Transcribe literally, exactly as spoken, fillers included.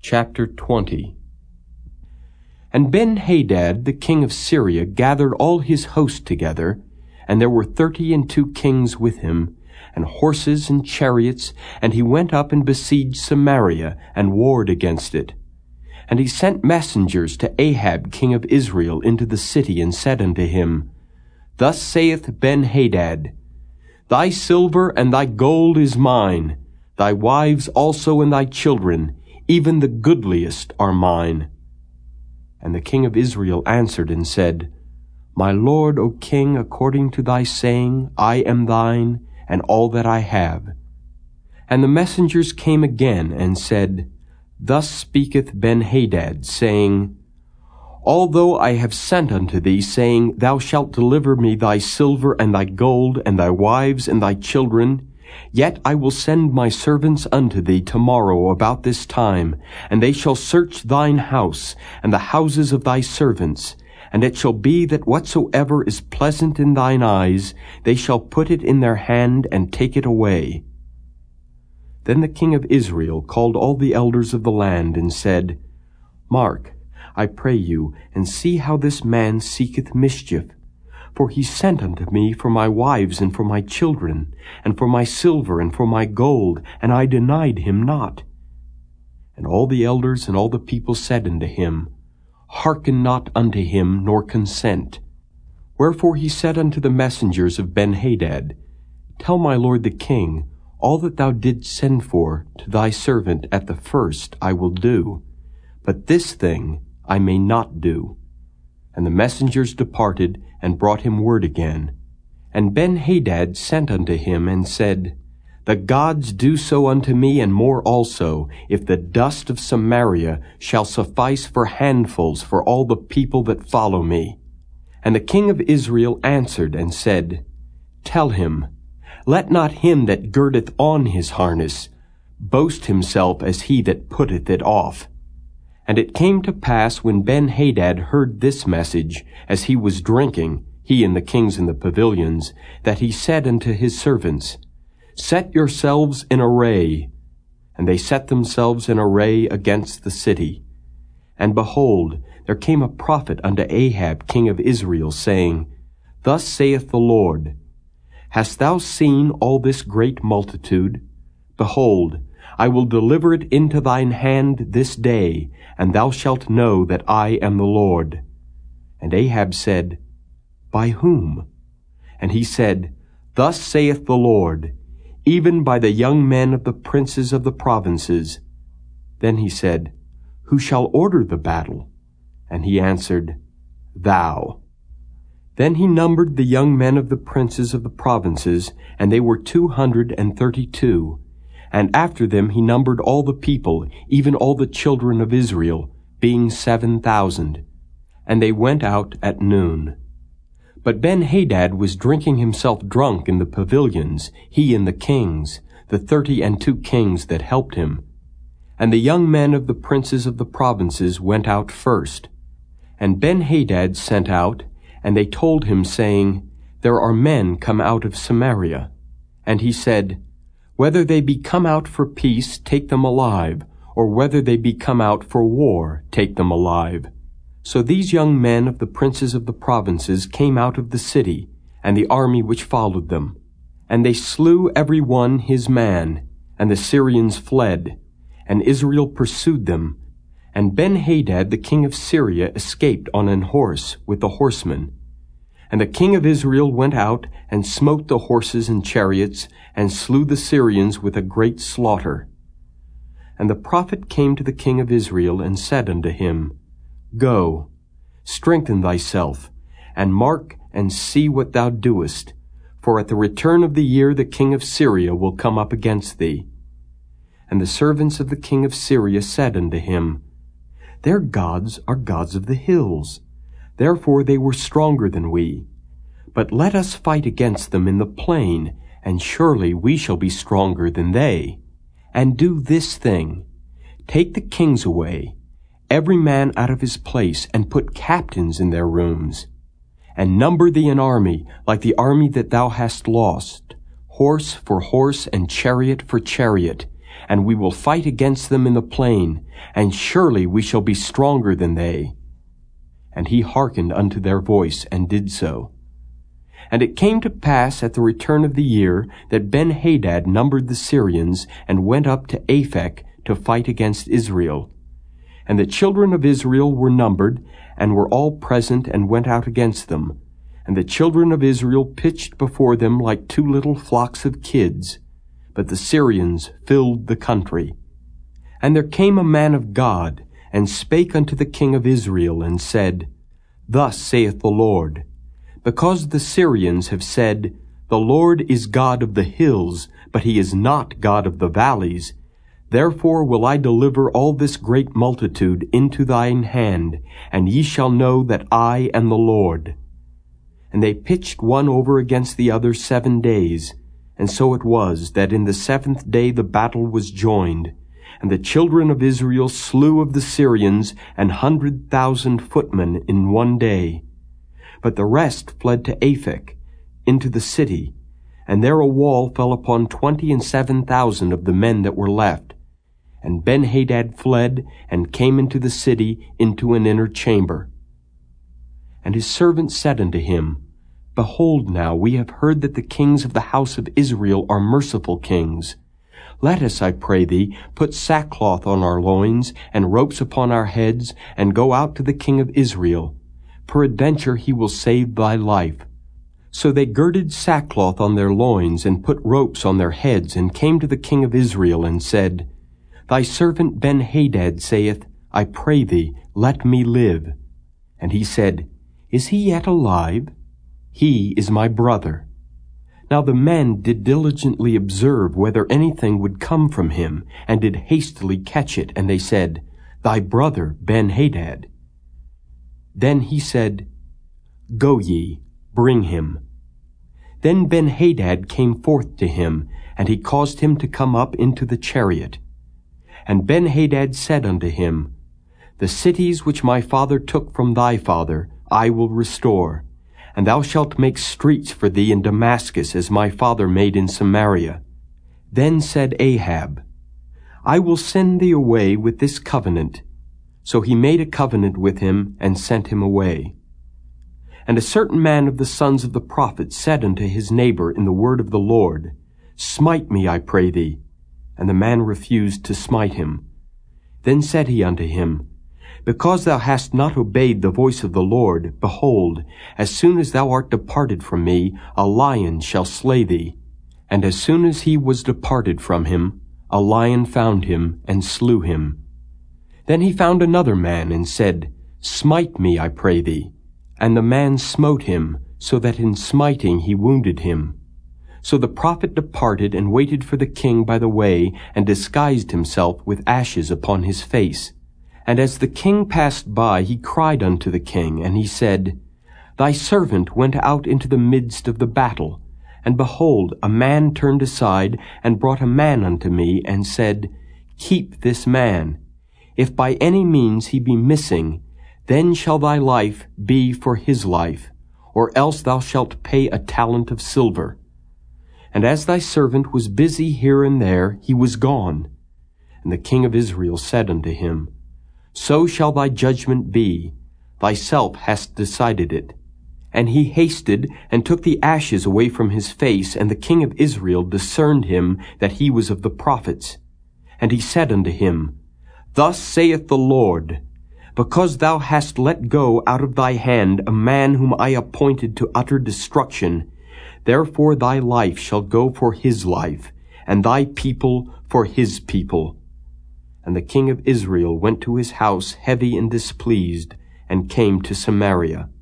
Chapter twenty. And Ben-Hadad the king of Syria gathered all his host together, and there were thirty and two kings with him, and horses and chariots, and he went up and besieged Samaria, and warred against it. And he sent messengers to Ahab king of Israel into the city, and said unto him, Thus saith Ben-Hadad, Thy silver and thy gold is mine, thy wives also and thy children, even the goodliest are mine. And the king of Israel answered and said, My lord, O king, according to thy saying, I am thine, and all that I have. And the messengers came again, and said, Thus speaketh Ben-Hadad, saying, Although I have sent unto thee, saying, Thou shalt deliver me thy silver and thy gold, and thy wives and thy children, yet I will send my servants unto thee tomorrow about this time, and they shall search thine house, and the houses of thy servants, and it shall be that whatsoever is pleasant in thine eyes, they shall put it in their hand, and take it away. Then the king of Israel called all the elders of the land, and said, Mark, I pray you, and see how this man seeketh mischief. For he sent unto me for my wives and for my children, and for my silver and for my gold, and I denied him not. And all the elders and all the people said unto him, Hearken not unto him, nor consent. Wherefore he said unto the messengers of Ben-Hadad, Tell my lord the king, all that thou didst send for to thy servant at the first I will do, but this thing I may not do. And the messengers departed, and brought him word again. And Ben-Hadad sent unto him, and said, The gods do so unto me, and more also, if the dust of Samaria shall suffice for handfuls for all the people that follow me. And the king of Israel answered and said, Tell him, Let not him that girdeth on his harness boast himself as he that putteth it off. And it came to pass, when Ben-Hadad heard this message, as he was drinking, he and the kings in the pavilions, that he said unto his servants, Set yourselves in array. And they set themselves in array against the city. And behold, there came a prophet unto Ahab king of Israel, saying, Thus saith the Lord, Hast thou seen all this great multitude? Behold, I will deliver it into thine hand this day, and thou shalt know that I am the Lord. And Ahab said, By whom? And he said, Thus saith the Lord, even by the young men of the princes of the provinces. Then he said, Who shall order the battle? And he answered, Thou. Then he numbered the young men of the princes of the provinces, and they were two hundred and thirty-two. And after them he numbered all the people, even all the children of Israel, being seven thousand. And they went out at noon. But Ben-Hadad was drinking himself drunk in the pavilions, he and the kings, the thirty and two kings that helped him. And the young men of the princes of the provinces went out first. And Ben-Hadad sent out, and they told him, saying, There are men come out of Samaria. And he said, Whether they be come out for peace, take them alive, or whether they be come out for war, take them alive. So these young men of the princes of the provinces came out of the city, and the army which followed them. And they slew every one his man, and the Syrians fled, and Israel pursued them. And Ben-Hadad the king of Syria escaped on an horse with the horsemen. And the king of Israel went out, and smote the horses and chariots, and slew the Syrians with a great slaughter. And the prophet came to the king of Israel, and said unto him, Go, strengthen thyself, and mark and see what thou doest, for at the return of the year the king of Syria will come up against thee. And the servants of the king of Syria said unto him, Their gods are gods of the hills, therefore they were stronger than we. But let us fight against them in the plain, and surely we shall be stronger than they. And do this thing, take the kings away, every man out of his place, and put captains in their rooms. And number thee an army, like the army that thou hast lost, horse for horse and chariot for chariot, and we will fight against them in the plain, and surely we shall be stronger than they. And he hearkened unto their voice, and did so. And it came to pass at the return of the year that Ben-Hadad numbered the Syrians, and went up to Aphek to fight against Israel. And the children of Israel were numbered, and were all present, and went out against them. And the children of Israel pitched before them like two little flocks of kids. But the Syrians filled the country. And there came a man of God, and spake unto the king of Israel, and said, Thus saith the Lord, Because the Syrians have said, The Lord is God of the hills, but he is not God of the valleys, therefore will I deliver all this great multitude into thine hand, and ye shall know that I am the Lord. And they pitched one over against the other seven days, and so it was that in the seventh day the battle was joined, and the children of Israel slew of the Syrians an hundred thousand footmen in one day. But the rest fled to Aphek, into the city, and there a wall fell upon twenty and seven thousand of the men that were left. And Ben-Hadad fled, and came into the city, into an inner chamber. And his servants said unto him, Behold now, we have heard that the kings of the house of Israel are merciful kings. Let us, I pray thee, put sackcloth on our loins, and ropes upon our heads, and go out to the king of Israel. Peradventure he will save thy life. So they girded sackcloth on their loins, and put ropes on their heads, and came to the king of Israel, and said, Thy servant Ben-Hadad saith, I pray thee, let me live. And he said, Is he yet alive? He is my brother. Now the men did diligently observe whether anything would come from him, and did hastily catch it, and they said, Thy brother Ben-Hadad. Then he said, Go ye, bring him. Then Ben-Hadad came forth to him, and he caused him to come up into the chariot. And Ben-Hadad said unto him, The cities which my father took from thy father I will restore, and thou shalt make streets for thee in Damascus, as my father made in Samaria. Then said Ahab, I will send thee away with this covenant. So he made a covenant with him, and sent him away. And a certain man of the sons of the prophets said unto his neighbor in the word of the Lord, Smite me, I pray thee. And the man refused to smite him. Then said he unto him, Because thou hast not obeyed the voice of the Lord, behold, as soon as thou art departed from me, a lion shall slay thee. And as soon as he was departed from him, a lion found him, and slew him. Then he found another man, and said, Smite me, I pray thee. And the man smote him, so that in smiting he wounded him. So the prophet departed, and waited for the king by the way, and disguised himself with ashes upon his face. And as the king passed by, he cried unto the king, and he said, Thy servant went out into the midst of the battle, and behold, a man turned aside, and brought a man unto me, and said, Keep this man. If by any means he be missing, then shall thy life be for his life, or else thou shalt pay a talent of silver. And as thy servant was busy here and there, he was gone. And the king of Israel said unto him, So shall thy judgment be, thyself hast decided it. And he hasted, and took the ashes away from his face, and the king of Israel discerned him that he was of the prophets. And he said unto him, Thus saith the Lord, Because thou hast let go out of thy hand a man whom I appointed to utter destruction, therefore thy life shall go for his life, and thy people for his people. And the king of Israel went to his house heavy and displeased, and came to Samaria.